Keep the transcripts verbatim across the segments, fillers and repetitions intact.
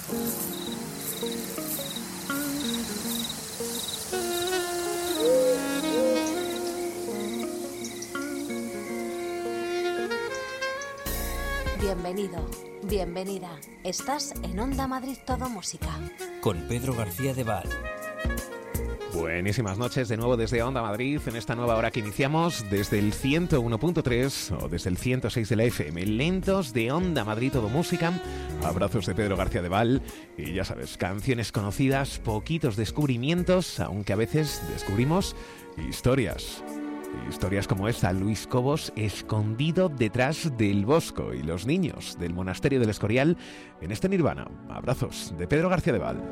Bienvenido, bienvenida. Estás en Onda Madrid Todo Música. Con Pedro García de Val. Buenísimas noches de nuevo desde Onda Madrid en esta nueva hora que iniciamos desde el ciento uno punto tres o desde el ciento seis de la F M. Lentos de Onda Madrid Todo Música. Abrazos de Pedro García de Val. Y ya sabes, canciones conocidas, poquitos descubrimientos, aunque a veces descubrimos historias. Historias como esta, Luis Cobos escondido detrás del Bosco y los niños del monasterio del Escorial en este Nirvana. Abrazos de Pedro García de Val.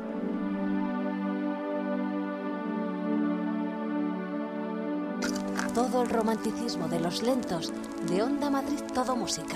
Todo el romanticismo de los lentos de Onda Madrid Todo Música.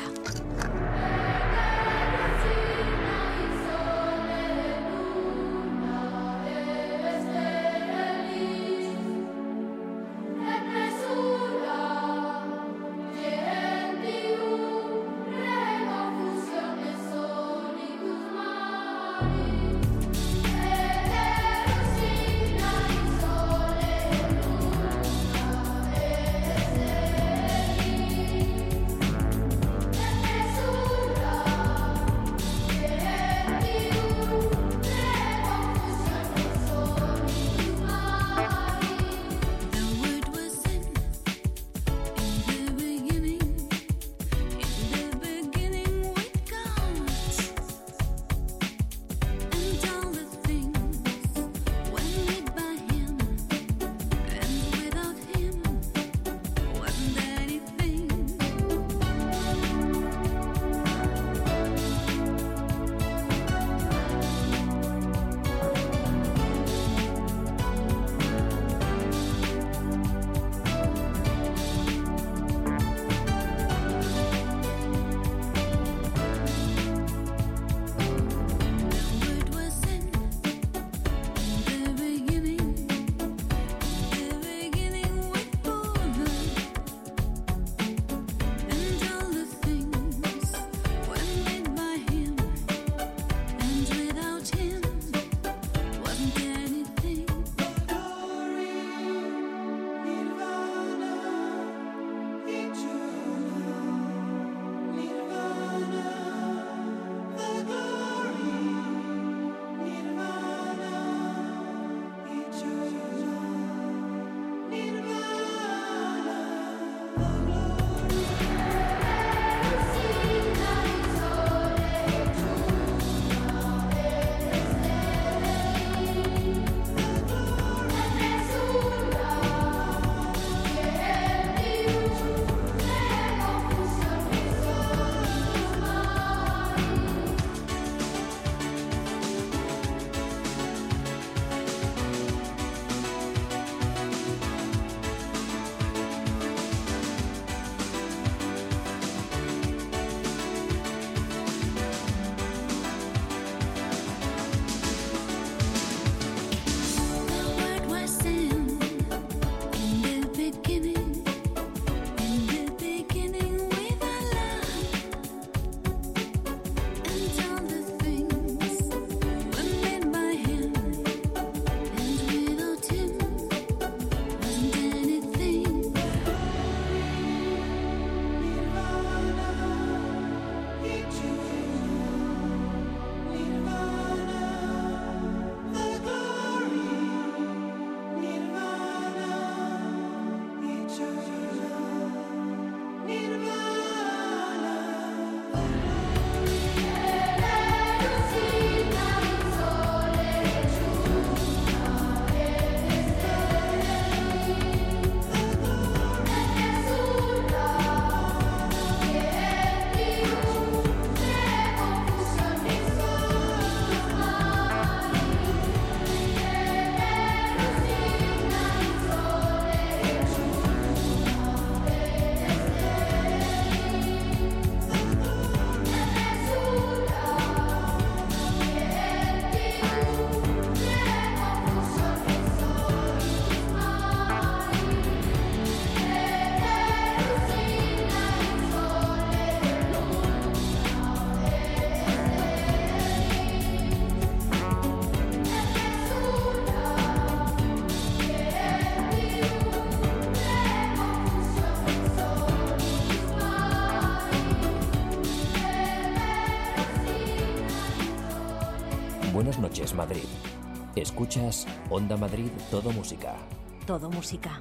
Buenas noches, Madrid. Escuchas Onda Madrid, todo música. Todo música.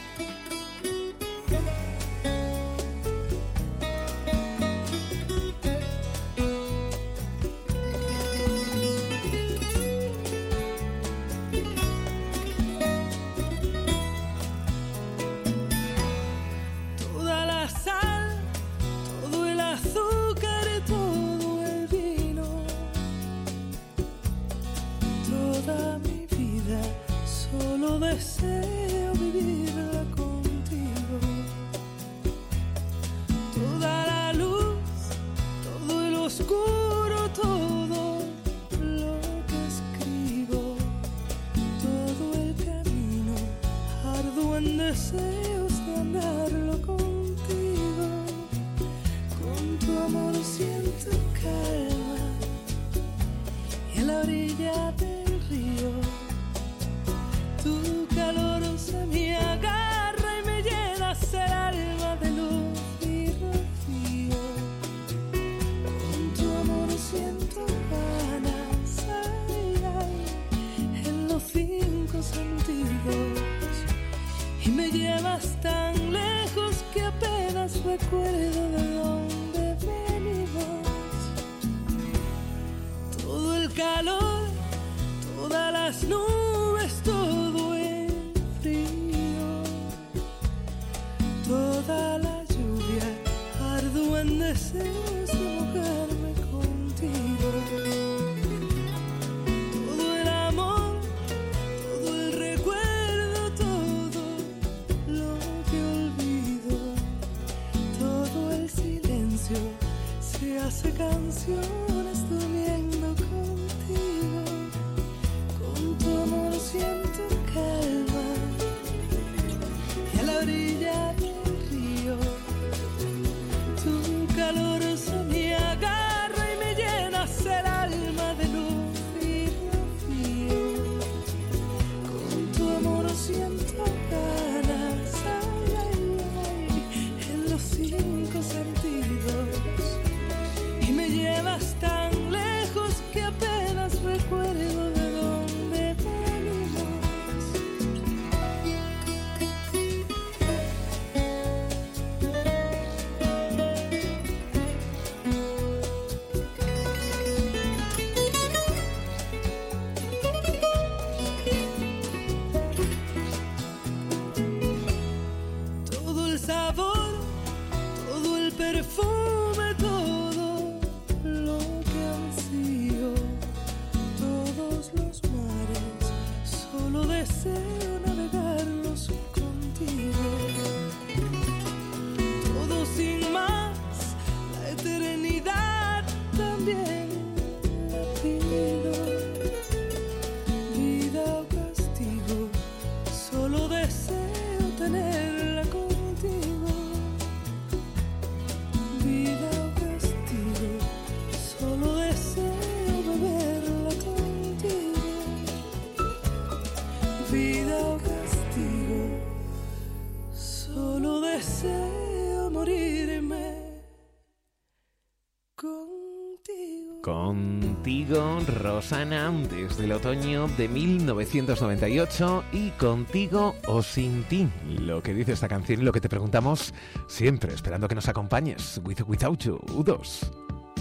Contigo, Rosana, desde el otoño de mil novecientos noventa y ocho, y Contigo o Sin Ti, lo que dice esta canción y lo que te preguntamos siempre, esperando que nos acompañes. With or Without You, U dos.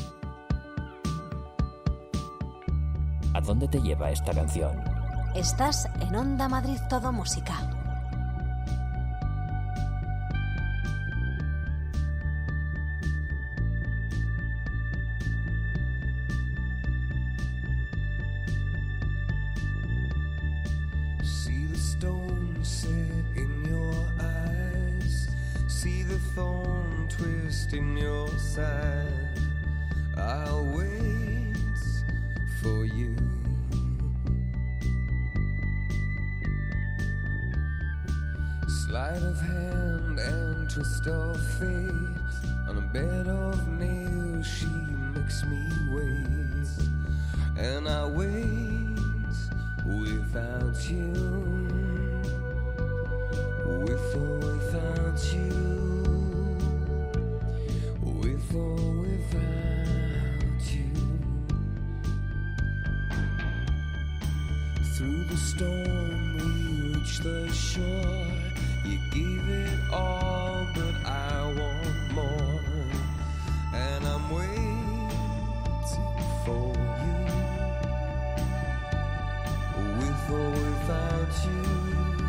¿A dónde te lleva esta canción? Estás en Onda Madrid, todo música. Sleight of hand and twist of fate. On a bed of nails she makes me wait. And I wait without you. With or without you. With or without you. through the storm we reached the shore. You gave it all, but I want more. And I'm waiting for you, with or without you.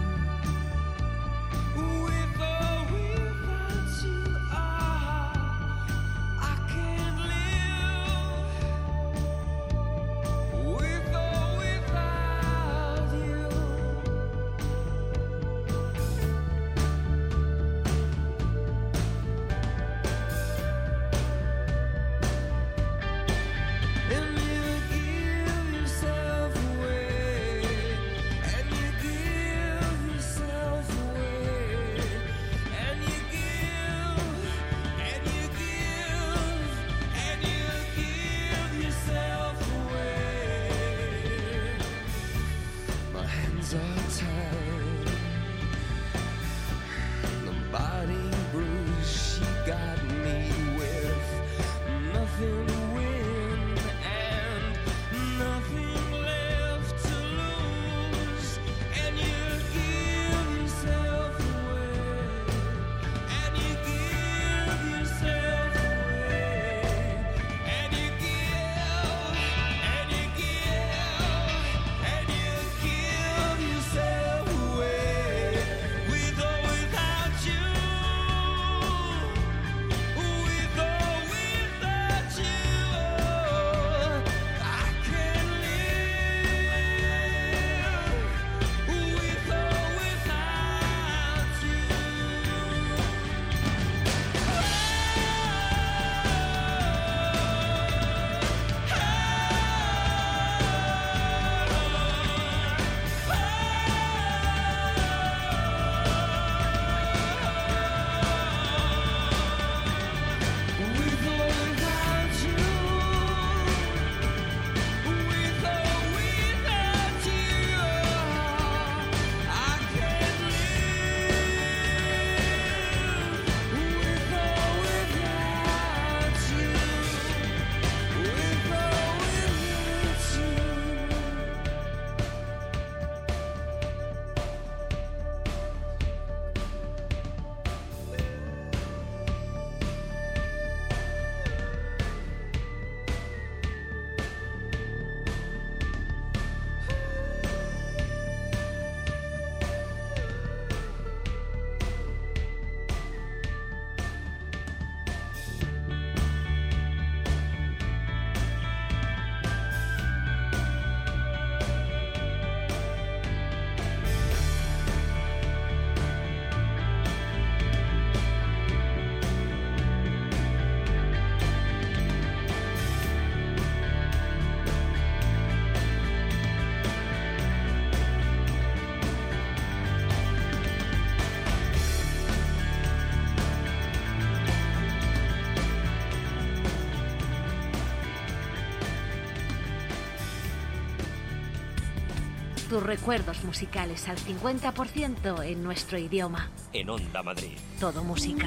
Tus recuerdos musicales al cincuenta por ciento en nuestro idioma. En Onda Madrid. Todo música.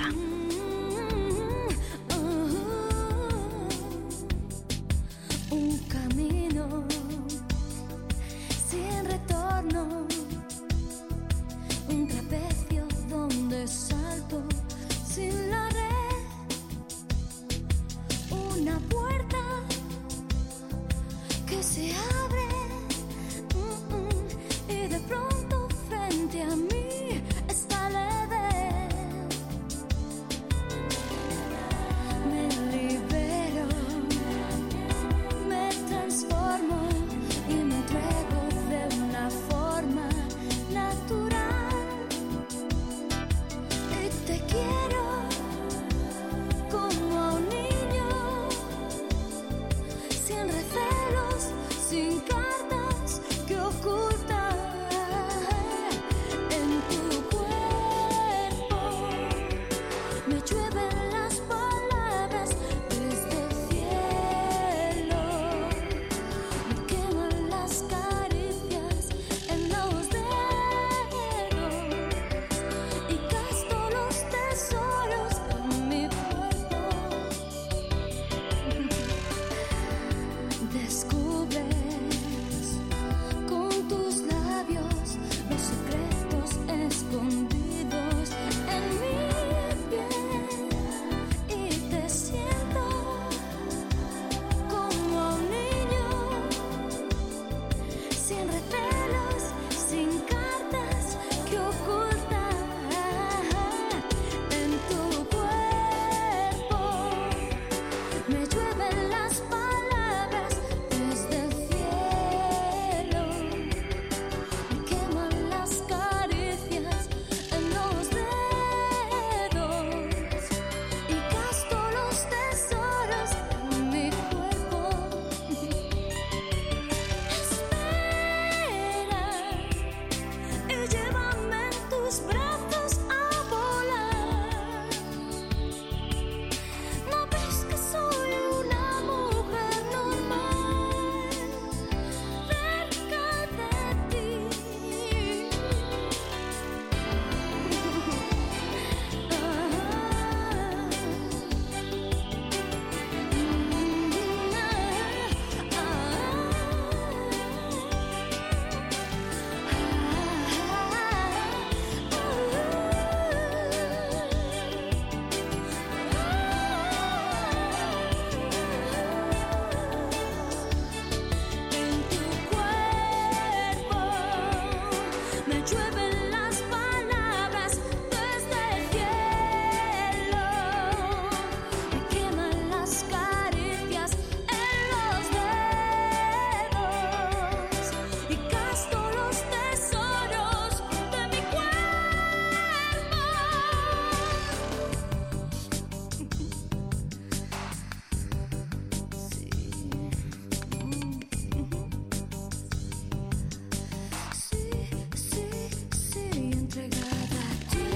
Un camino sin retorno, un trapecio donde salto sin la red, una puerta que se abre. Y de pronto frente a mí está el Edén. Me libero, me transformo y me entrego de una forma natural. Y te quiero como a un niño, sin recelos, sin cartas que ocultan. Descubres con tus labios, los secretos escondidos en mi piel. Y te siento como a un niño, sin recelos, sin cartas que ocultar. En tu cuerpo me llueven las palabras desde el cielo, me queman las caricias en los dedos y gasto los tesoros en mi cuerpo. Espera y llévame en tus brazos a volar. ¿No ves que soy una mujer normal cerca de ti? En tu cuerpo me llueven las palabras desde el cielo, me queman las caricias en los dedos y gasto los tesoros de mi cuerpo. Sí, sí, sí, entregada a ti.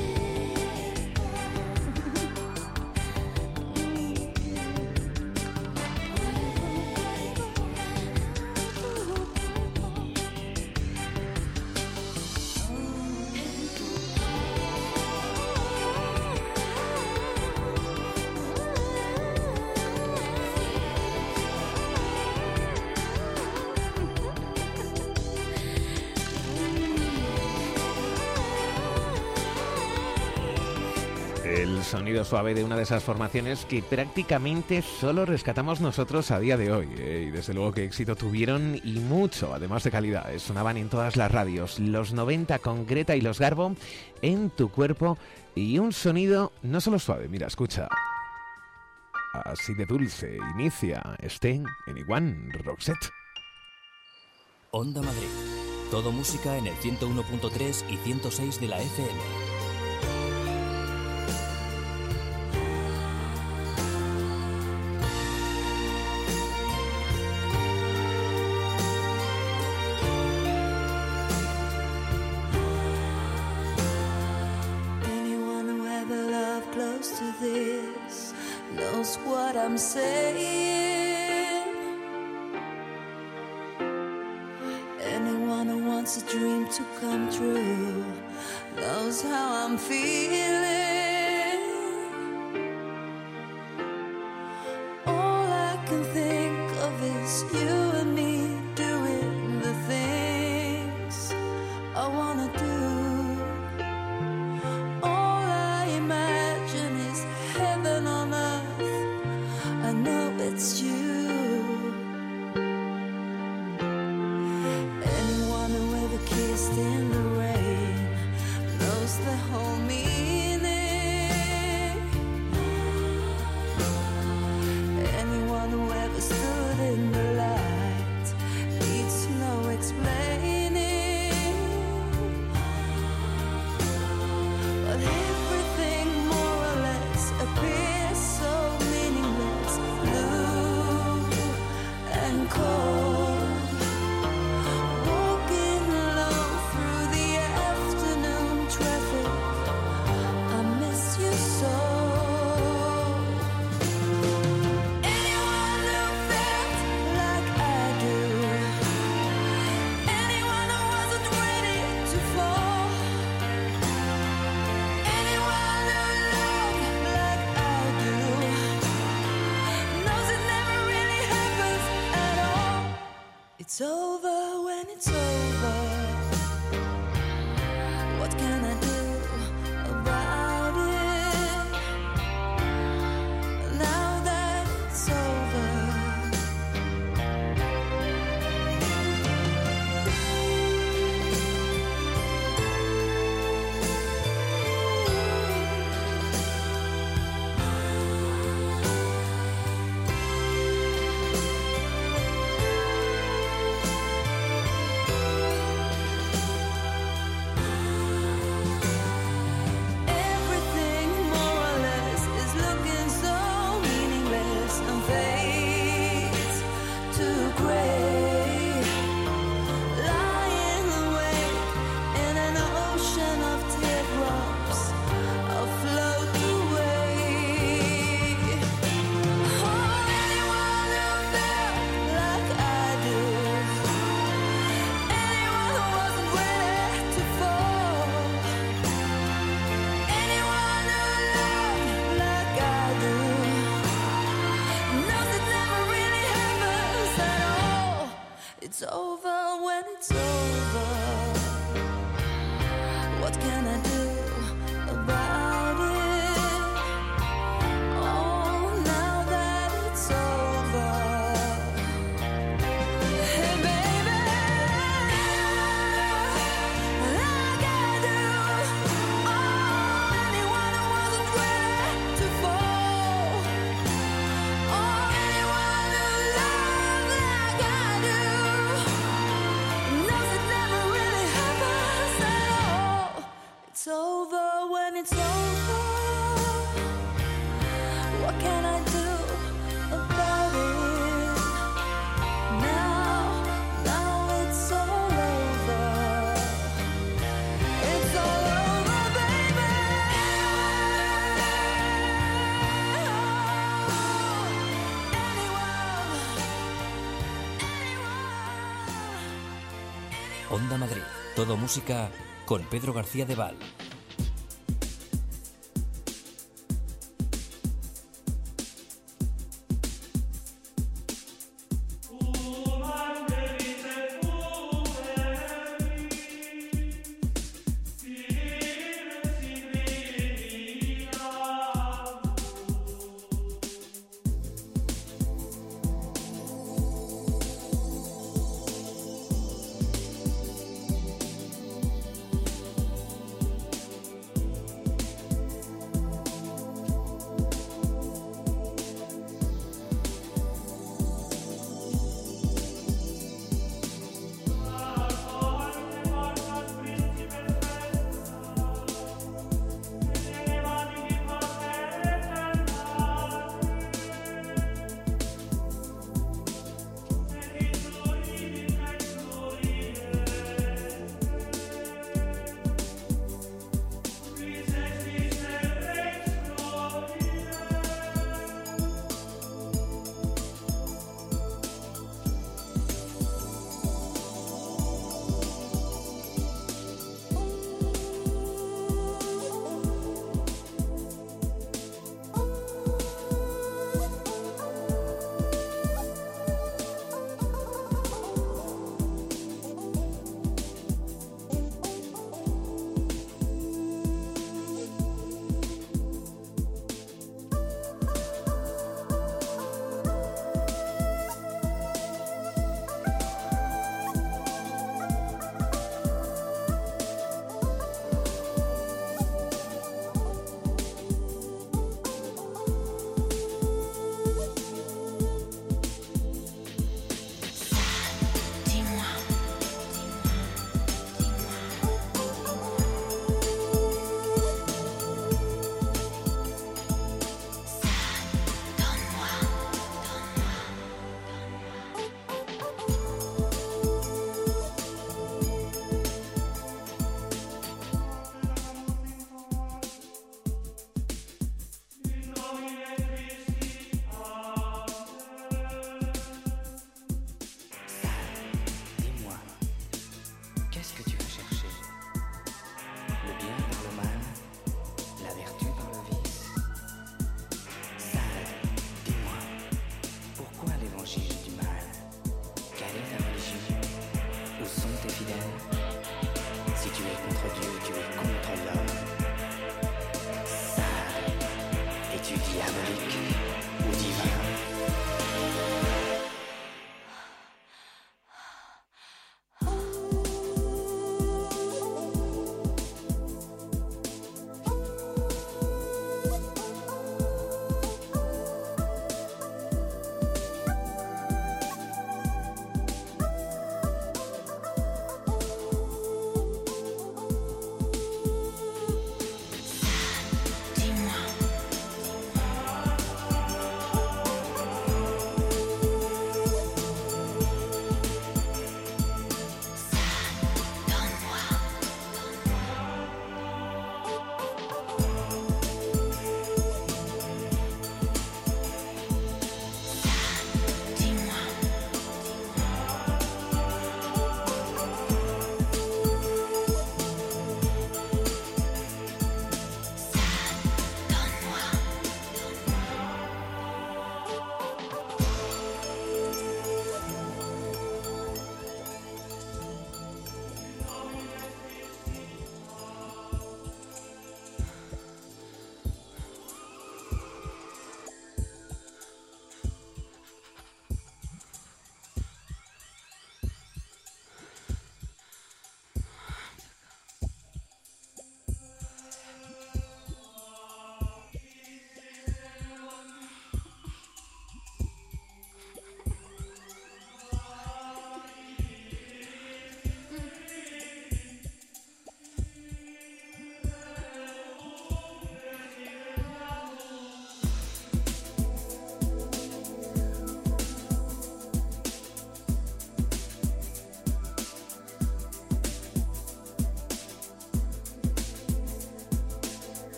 El sonido suave de una de esas formaciones que prácticamente solo rescatamos nosotros a día de hoy, ¿eh? Y desde luego que éxito tuvieron y mucho, además de calidad. ¿eh? Sonaban en todas las radios, los noventa con Greta y los Garbo, En tu cuerpo, y un sonido no solo suave, mira, escucha. Así de dulce, inicia Stay Anyone, Roxette. Onda Madrid. Todo música en el ciento uno punto tres y ciento seis de la F M. Anyone who ever loved close to this knows what I'm saying. Anyone who wants a dream to come true knows how I'm feeling. All I can think of is you and me doing the things I wanna do. All I imagine is heaven on earth. I know it's you. Anyone who ever kissed in the rain knows the whole meaning. Anyone who ever stood in the light needs no explaining. But everything more or less appears so meaningless, blue and cold. Walking alone through the afternoon traffic, I miss you so. Anyone who felt like I do, anyone who wasn't ready to fall, anyone who loved like I do, knows it never really happens at all. It's over when it's over. it's over when it's over. What can I do about it? Oh, now that it's over. Hey baby, like I do. Oh, anyone who wasn't ready to fall. Oh, anyone who loved like I do knows it never really happens at all. It's over when it's over. What can I do about it? Now, now it's all over. It's all over, baby. Onda Madrid, todo música con Pedro García de Val.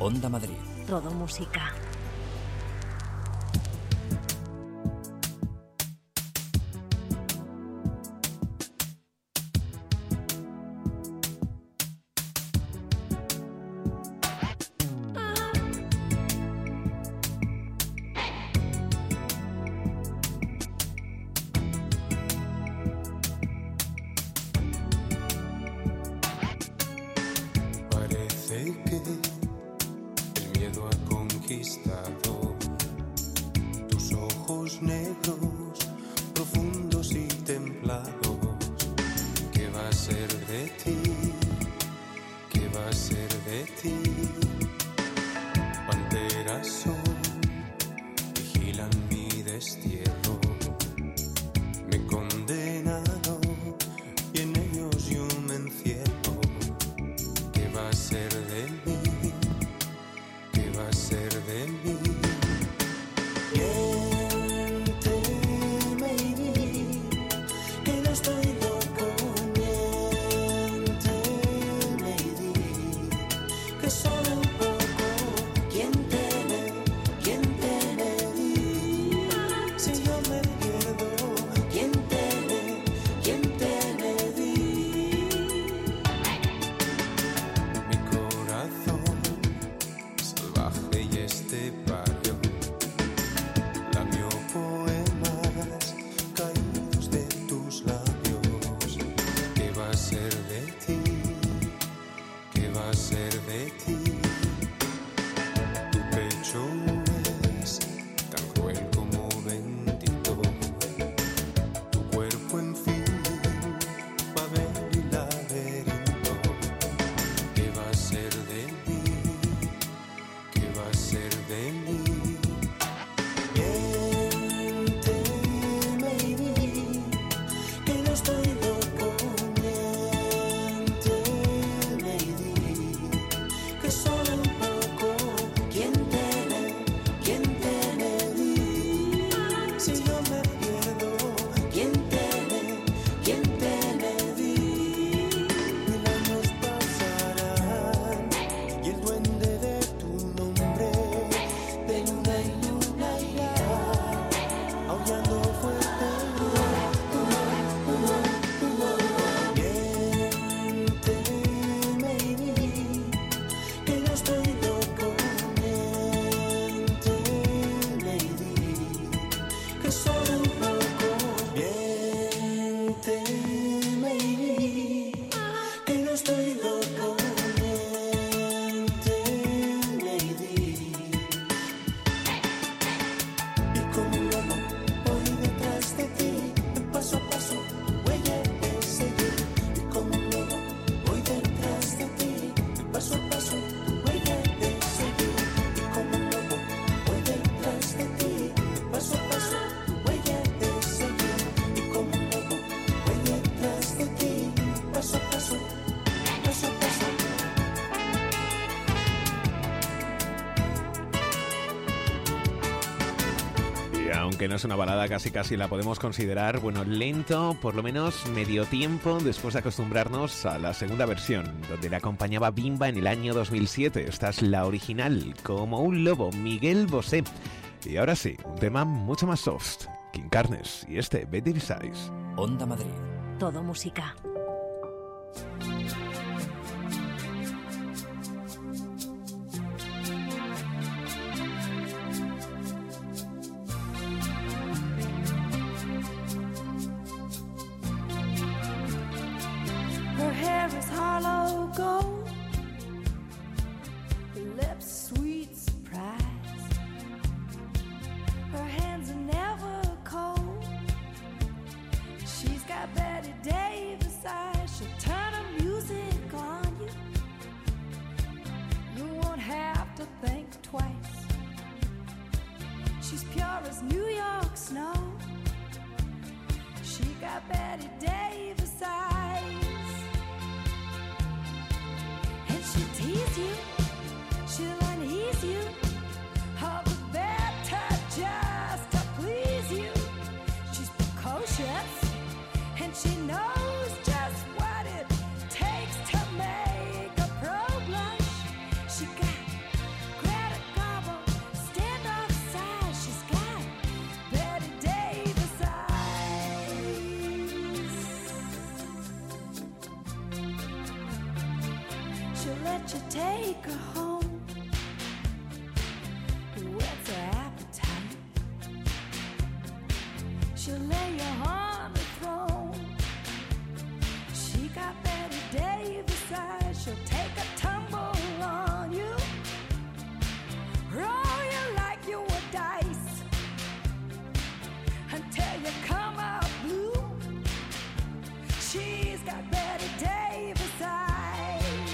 Onda Madrid. Todo música. Que no es una balada, casi casi la podemos considerar, bueno, lento, por lo menos medio tiempo después de acostumbrarnos a la segunda versión, donde le acompañaba Bimba en el año dos mil siete. Esta es la original, Como un lobo, Miguel Bosé. Y ahora sí, un tema mucho más soft, King Carnes y este Betty Size. Onda Madrid. Todo música. Her hair is hollow gold, her lips sweet surprise. Her hands are never cold. She's got Betty Davis eyes. She'll turn her music on you. You won't have to think twice. She's pure as New York snow. She got Betty Davis eyes. She'll tease you, she'll unease you, all the better just to please you. She's precocious, and she knows just what it takes to make a pro blush. She got take her home. Whet's her appetite? She'll lay you on the throne. She got Betty Davis eyes. She'll take a tumble on you, roll you like you were dice until you come out blue. She's got Betty Davis eyes.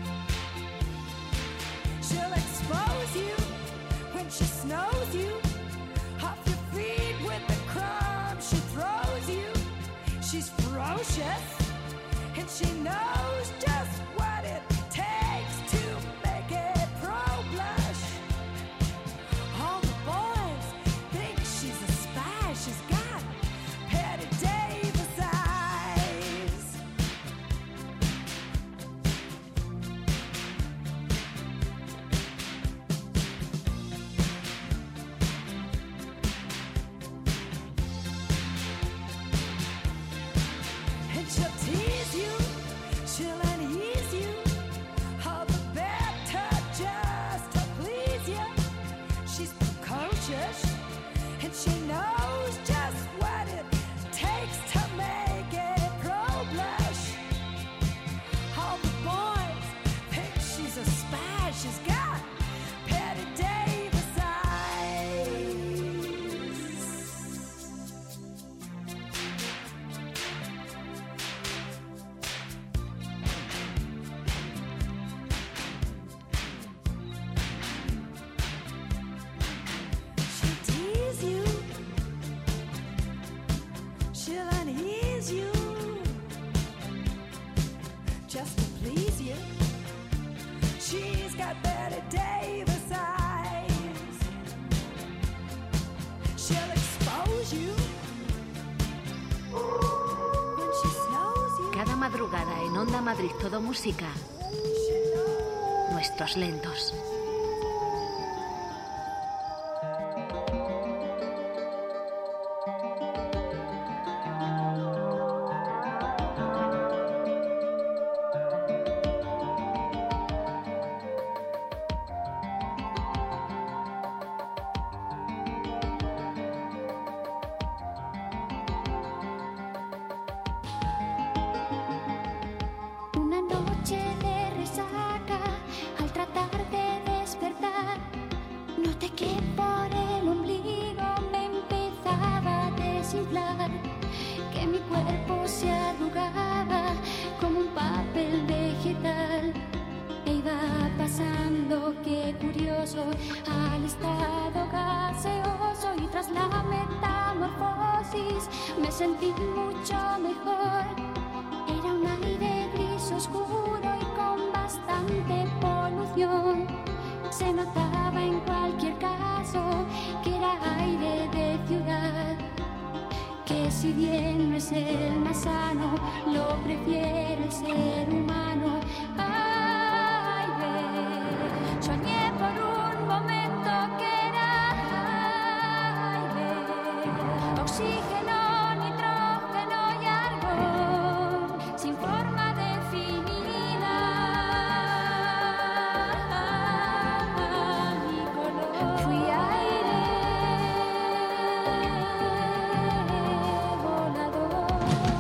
She'll expose you when she snows you off your feet with the crumbs she throws you. She's ferocious and she knows just what it takes to make it pro-blush. All the boys think she's a spy. She's got Betty Davis eyes. And she'll tease you, she'll unease you, all the better just to please you. She's precocious, and she knows just what it takes to make it pro-blush. All the boys think she's a spy. She's got Betty Davis eyes. She'll tease you, she'll unease you, just to please you. She's got Betty Davis eyes. She'll expose you when she snows you. Cada madrugada en Onda Madrid Todo Música, Nuestros Lentos. Una noche de resaca, al tratar de despertar, noté que por el ombligo me empezaba a desinflar, que mi cuerpo se arrugaba como un papel vegetal. E iba pasando, qué curioso, al estado gaseoso, y tras la metamorfosis me sentí mucho mejor. Era un aire gris oscuro y con bastante polución. Se notaba en cualquier caso que era aire de ciudad, que si bien no es el más sano, lo prefiere el ser humano. Ay, ve, soñé por un momento que era aire, oxígeno, nitrógeno y argón, sin forma definida ni color. Fui aire volador.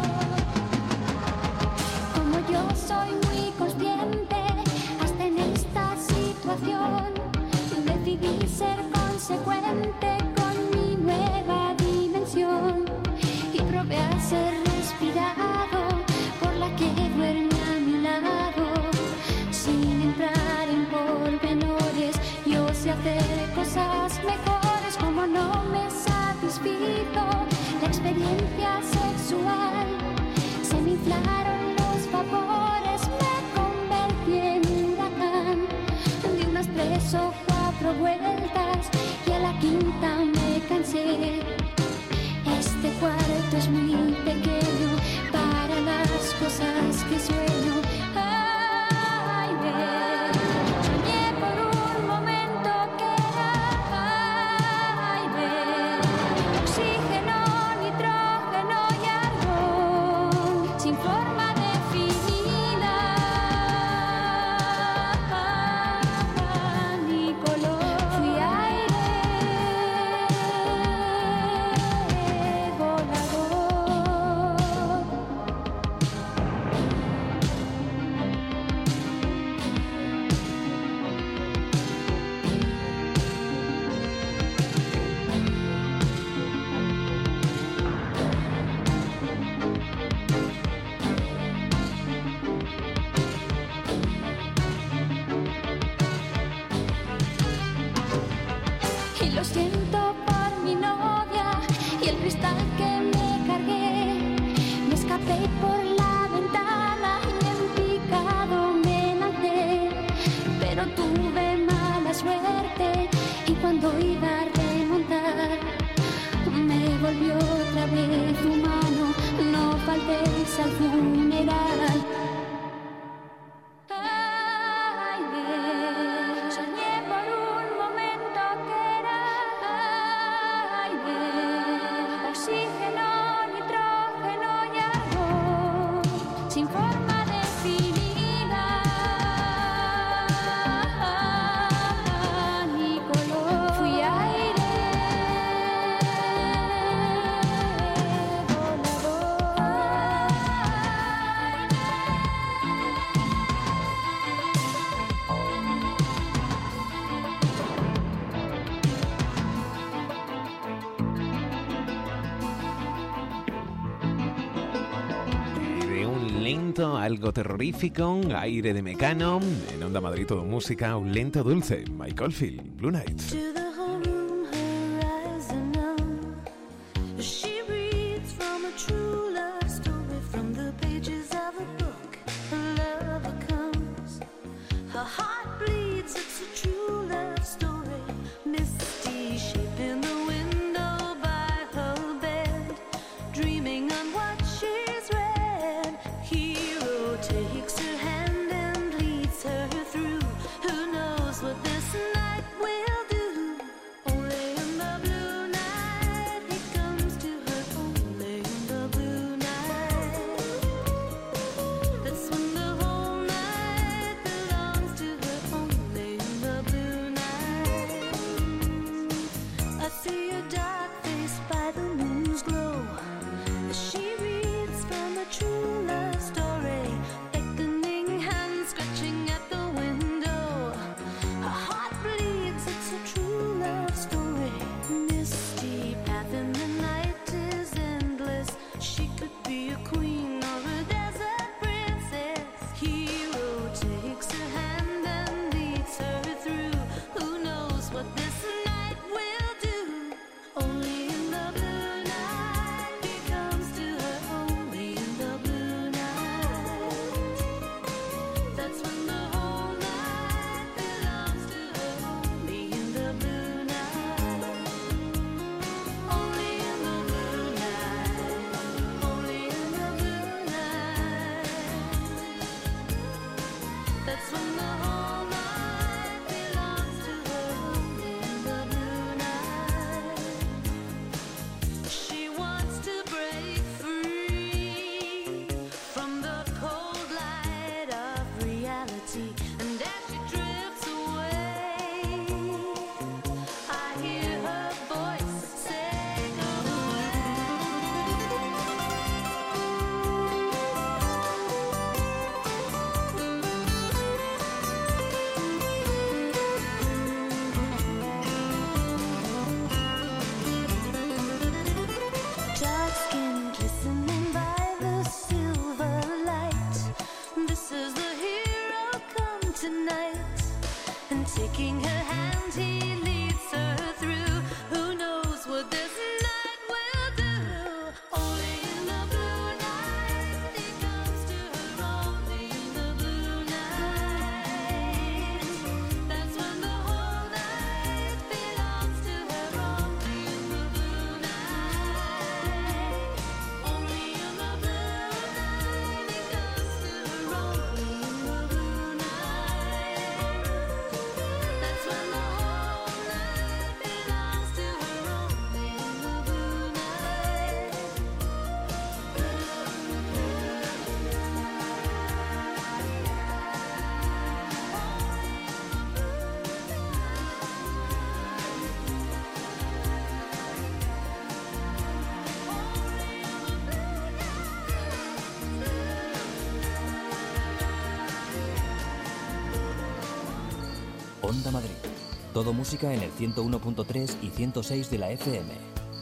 Como yo soy muy consciente, hasta en esta situación, decidí ser consecuente con mi nueva dimensión y probé a ser respirado por la que duerme a mi lado. Sin entrar en pormenores, yo sé hacer cosas mejores. Como no me satisfizo la experiencia sexual, se me inflaron los vapores, me convertí en un huracán. Di unas tres o cuatro vueltas y a la quinta me cansé. Este cuarto es muy pequeño para las cosas que sueño. Ay, ve, soñé por un momento que era aire, oxígeno, nitrógeno y argón, sin forma definida y lo siento por mi novia y el cristal que me cargué. Me escapé por la ventana y en picado me lancé, pero tuve mala suerte y cuando iba a remontar me volvió otra vez humano. No faltéis al funeral. Ay, me soñé por un momento que era aire, oxígeno, nitrógeno y argón, sin forma definida ni color. Fui aire algo terrorífico, aire de Mecano, en Onda Madrid todo música, un lento dulce, Mike Oldfield, Blue Nights. Onda Madrid. Todo música en el ciento uno punto tres y ciento seis de la F M.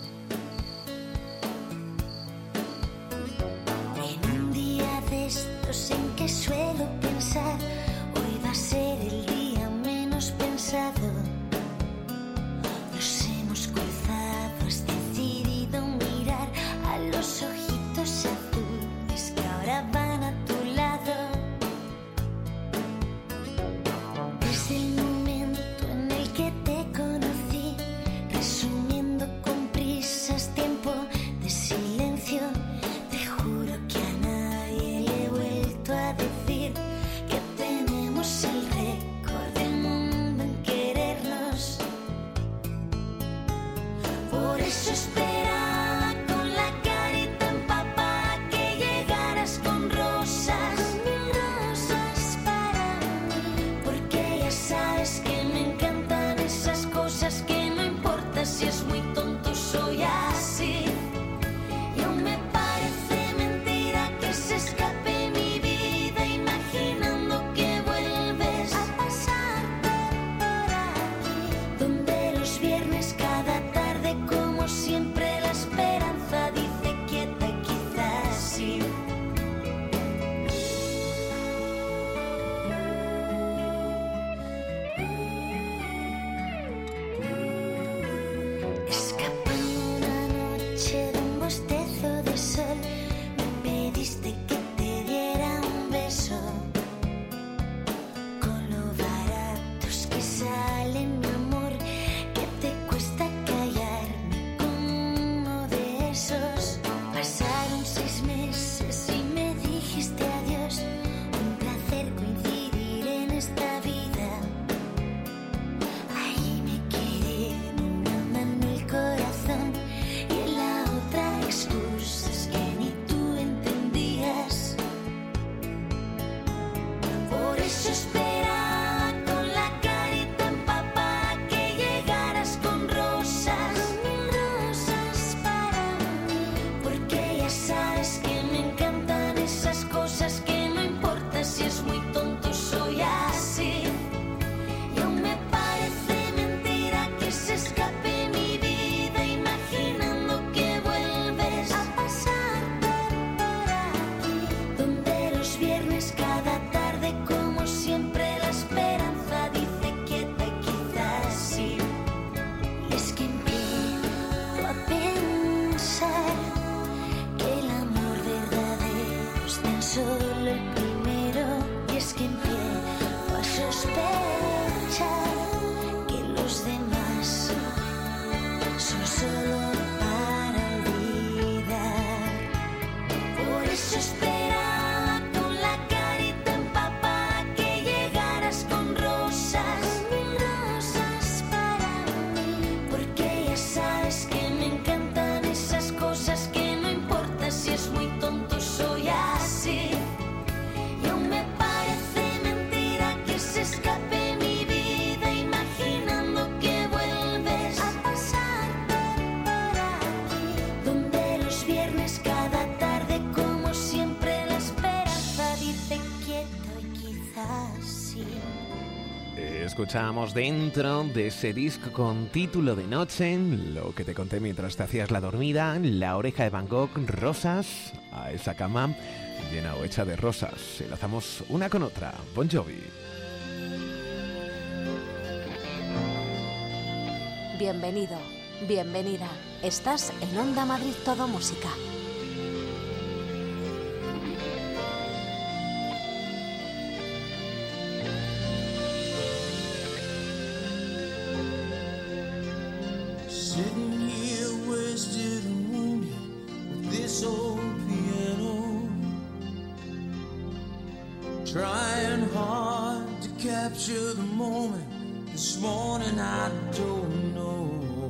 En un día de estos en que suelo pensar, hoy va a ser el día menos pensado. Lo sé. eso esperaba con la carita empapada que llegaras con rosas, con mil rosas para mí, porque ya sabes que me encantan esas cosas que no importa si es muy tonto, soy así. Y aún me parece mentira que se escape mi vida imaginando que vuelves a pasar por aquí, donde los viernes cada tarde como siempre la esperanza dice quieta, quizás sí. Escapando una noche de un bostezo de sol, me pediste que te diera un beso. Con lo baratos que salen, mi amor, que te cuesta callarme con uno de esos. Pasaron seis meses y me dijiste adiós. Un placer coincidir en esta vida. Ahí me quedé en una mano el corazón y en la otra excusas que ni tú entendías. Por eso esperaba con la carita empapada que llegaras con rosas, con mil rosas para mí, porque ya sabes que me encantan esas cosas que no importa si es muy tonto, soy así. Y aún me parece mentira que se escape mi vida imaginando que vuelves a pasar por aquí, donde los viernes cada tarde como siempre la esperanza dice quieta, quizás sí. Y es que empiezo a pensar que el amor verdadero es tan solo el primero. Y es que empiezo a sospechar que los demás son solo para olvidar. Por eso esperaba con la carita empapada que llegaras con rosas, con mil rosas para mí, porque ya sabes que me encantan esas cosas que no importa si es muy tonto, soy así. Y aún me parece mentira que se escape mi vida imaginando que vuelves a pasar por aquí, donde los viernes cada tarde como siempre la esperanza dice quieto y quizás sí. Escuchábamos dentro de ese disco con título de noche, lo que te conté mientras te hacías la dormida, La oreja de Van Gogh, Rosas, a esa cama llena o hecha de rosas. Enlazamos una con otra, Bon Jovi. Bienvenido, bienvenida. Estás en Onda Madrid Todo Música. Sitting here wasted and wounded with this old piano, trying hard to capture the moment. This morning I don't know,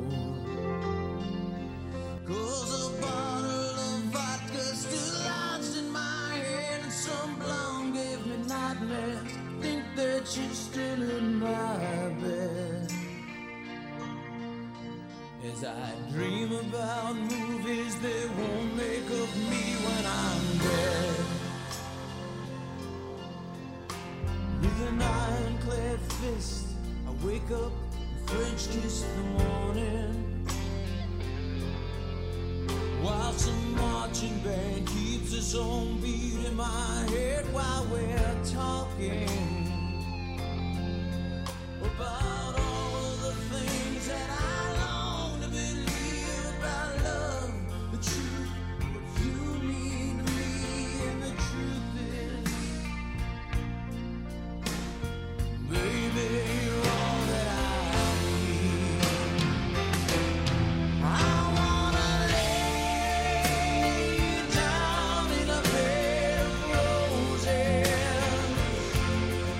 'cause a bottle of vodka still lodged in my head, and some blonde gave me nightmares. Think that she's still in my bed. As I dream about movies they won't make of me when I'm dead. With an ironclad fist I wake up and French kiss the morning, while some marching band keeps its own beat in my head while we're talking about all of the things that I long to believe about love, the truth, what you mean to me, and the truth is, baby, you're all that I need. I wanna lay you down in a bed of roses.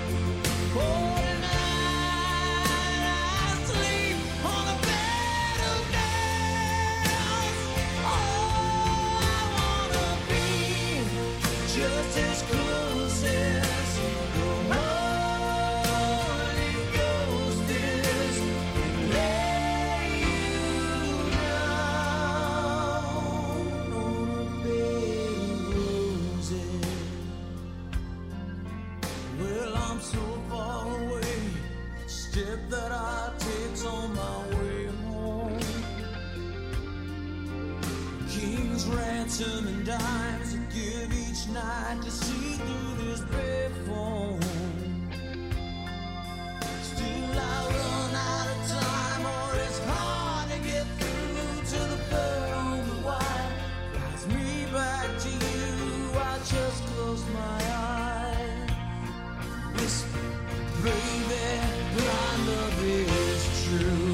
king's ransom and dimes to give each night to see through this brave phone. Still I run out of time, or it's hard to get through to the bird on the wire. Flies me back to you, I just close my eyes. Whisper, baby, blind love is true.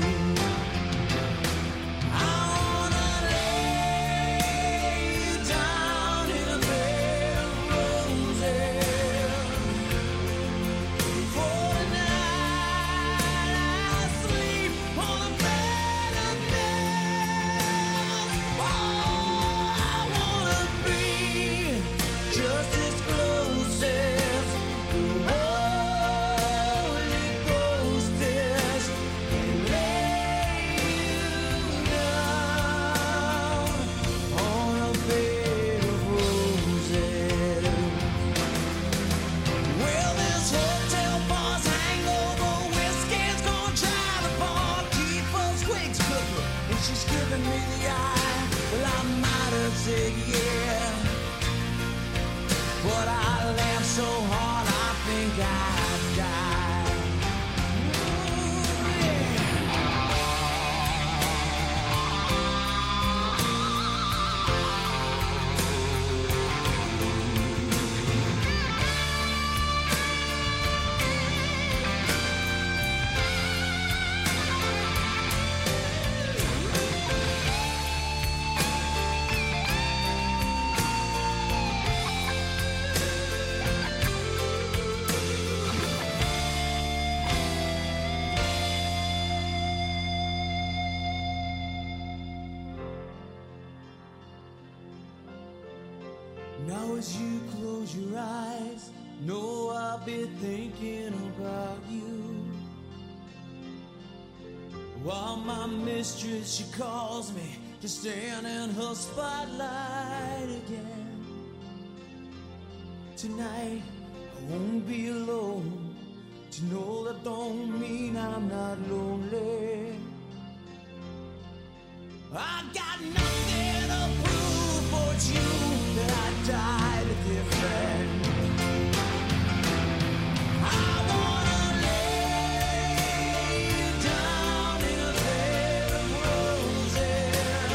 Now as you close your eyes, know I'll be thinking about you. While my mistress, she calls me to stand in her spotlight again. Tonight, I won't be alone. To know that don't mean I'm not lonely. I got nothing to prove for you that I died a dear friend. I wanna lay you down in a bed of roses.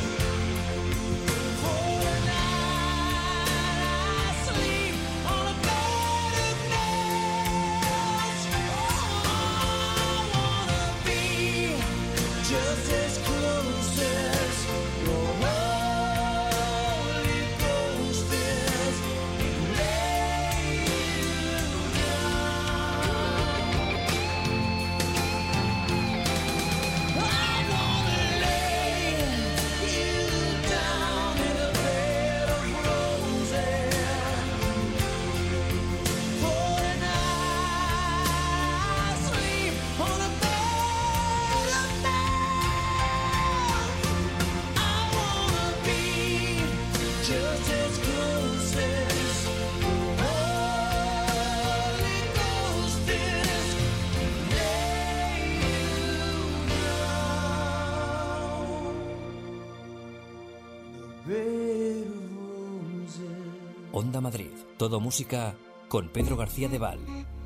For the night I sleep on a bed of nails. Oh, I wanna be just as close as your Holy Ghost is. Lay you down. I wanna lay you down in a bed of roses. For the night I sleep on a bed of nails. I wanna be just as close as your Holy Ghost is. Lay you down. Bed of roses. Onda Madrid, todo música con Pedro García de Val.